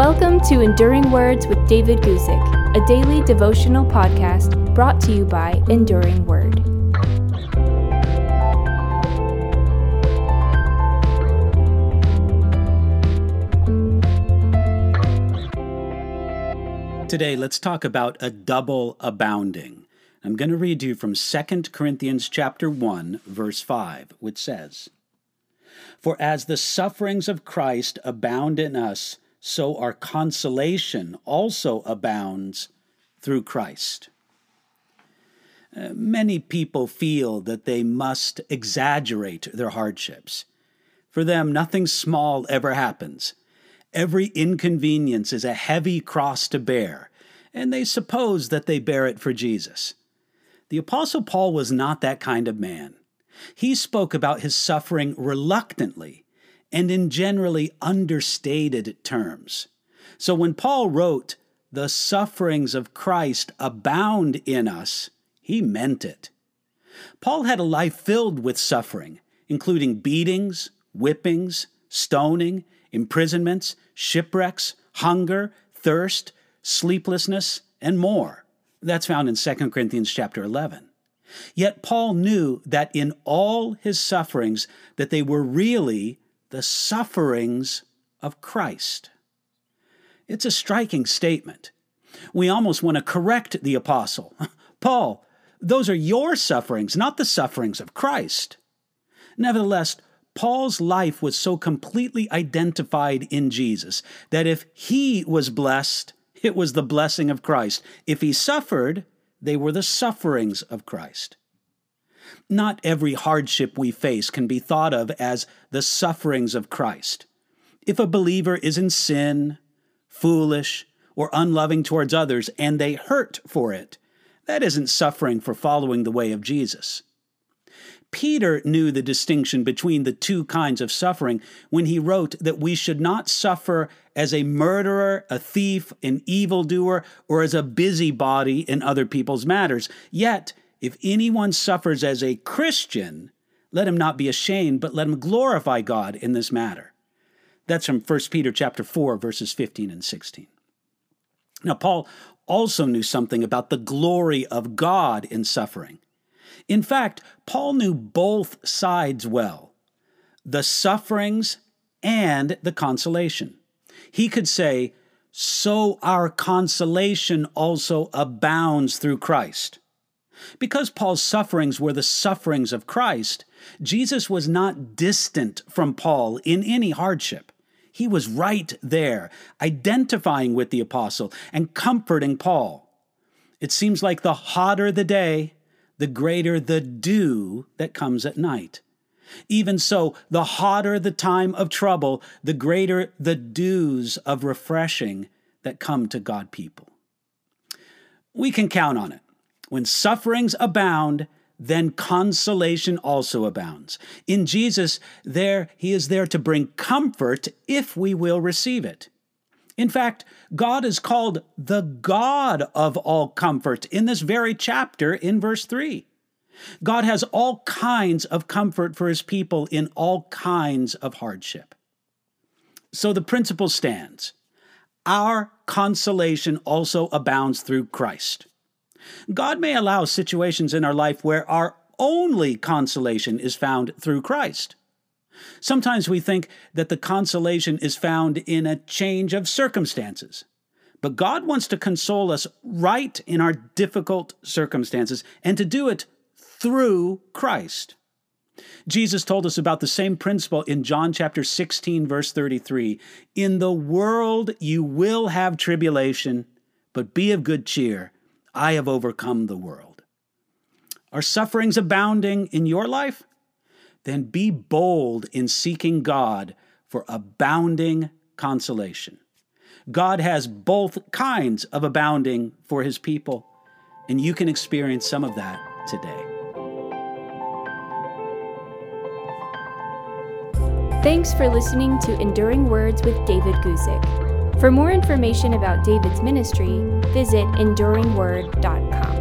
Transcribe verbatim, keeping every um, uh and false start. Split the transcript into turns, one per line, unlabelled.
Welcome to Enduring Words with David Guzik, a daily devotional podcast brought to you by Enduring Word.
Today, let's talk about a double abounding. I'm going to read to you from Second Corinthians chapter one, verse five, which says, "For as the sufferings of Christ abound in us, so our consolation also abounds through Christ." Uh, many people feel that they must exaggerate their hardships. For them, nothing small ever happens. Every inconvenience is a heavy cross to bear, and they suppose that they bear it for Jesus. The Apostle Paul was not that kind of man. He spoke about his suffering reluctantly and in generally understated terms. So when Paul wrote, "The sufferings of Christ abound in us," he meant it. Paul had a life filled with suffering, including beatings, whippings, stoning, imprisonments, shipwrecks, hunger, thirst, sleeplessness, and more. That's found in Second Corinthians chapter eleven. Yet Paul knew that in all his sufferings, that they were really the sufferings of Christ. It's a striking statement. We almost want to correct the apostle. Paul, those are your sufferings, not the sufferings of Christ. Nevertheless, Paul's life was so completely identified in Jesus that if he was blessed, it was the blessing of Christ. If he suffered, they were the sufferings of Christ. Not every hardship we face can be thought of as the sufferings of Christ. If a believer is in sin, foolish, or unloving towards others, and they hurt for it, that isn't suffering for following the way of Jesus. Peter knew the distinction between the two kinds of suffering when he wrote that we should not suffer as a murderer, a thief, an evildoer, or as a busybody in other people's matters. Yet, if anyone suffers as a Christian, let him not be ashamed, but let him glorify God in this matter. That's from First Peter chapter four, verses fifteen and sixteen. Now, Paul also knew something about the glory of God in suffering. In fact, Paul knew both sides well, the sufferings and the consolation. He could say, "So our consolation also abounds through Christ." Because Paul's sufferings were the sufferings of Christ, Jesus was not distant from Paul in any hardship. He was right there, identifying with the apostle and comforting Paul. It seems like the hotter the day, the greater the dew that comes at night. Even so, the hotter the time of trouble, the greater the dews of refreshing that come to God people. We can count on it. When sufferings abound, then consolation also abounds. In Jesus, there he is there to bring comfort if we will receive it. In fact, God is called the God of all comfort in this very chapter in verse three. God has all kinds of comfort for his people in all kinds of hardship. So the principle stands. Our consolation also abounds through Christ. God may allow situations in our life where our only consolation is found through Christ. Sometimes we think that the consolation is found in a change of circumstances. But God wants to console us right in our difficult circumstances and to do it through Christ. Jesus told us about the same principle in John chapter sixteen, verse thirty-three. "In the world you will have tribulation, but be of good cheer. I have overcome the world." Are sufferings abounding in your life? Then be bold in seeking God for abounding consolation. God has both kinds of abounding for his people, and you can experience some of that today.
Thanks for listening to Enduring Words with David Guzik. For more information about David's ministry, visit enduring word dot com.